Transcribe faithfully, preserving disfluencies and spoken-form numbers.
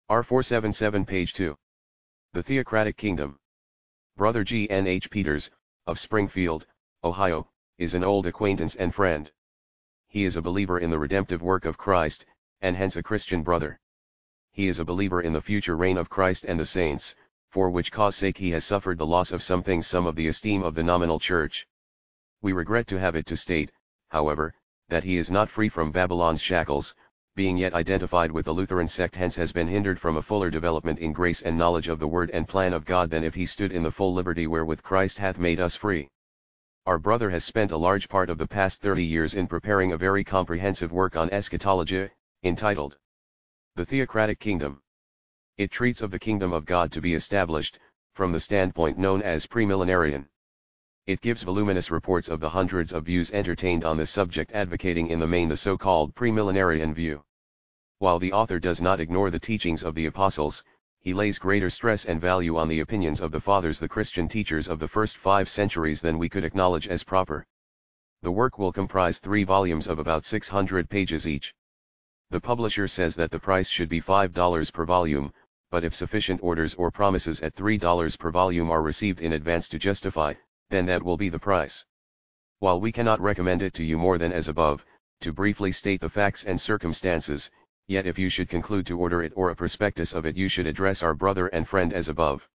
R four seventy-seven page two. The Theocratic Kingdom. Brother G N H Peters, of Springfield, Ohio, is an old acquaintance and friend. He is a believer in the redemptive work of Christ, and hence a Christian brother. He is a believer in the future reign of Christ and the saints, for which cause sake he has suffered the loss of some things, some of the esteem of the nominal church. We regret to have it to state, however, that he is not free from Babylon's shackles, being yet identified with the Lutheran sect, hence has been hindered from a fuller development in grace and knowledge of the word and plan of God than if he stood in the full liberty wherewith Christ hath made us free. Our brother has spent a large part of the past thirty years in preparing a very comprehensive work on eschatology, entitled The Theocratic Kingdom. It treats of the kingdom of God to be established, from the standpoint known as premillenarian. It gives voluminous reports of the hundreds of views entertained on this subject, advocating in the main the so-called premillenarian view. While the author does not ignore the teachings of the apostles, he lays greater stress and value on the opinions of the fathers, the Christian teachers of the first five centuries, than we could acknowledge as proper. The work will comprise three volumes of about six hundred pages each. The publisher says that the price should be five dollars per volume, but if sufficient orders or promises at three dollars per volume are received in advance to justify, then that will be the price. While we cannot recommend it to you more than as above, to briefly state the facts and circumstances, yet if you should conclude to order it or a prospectus of it, you should address our brother and friend as above.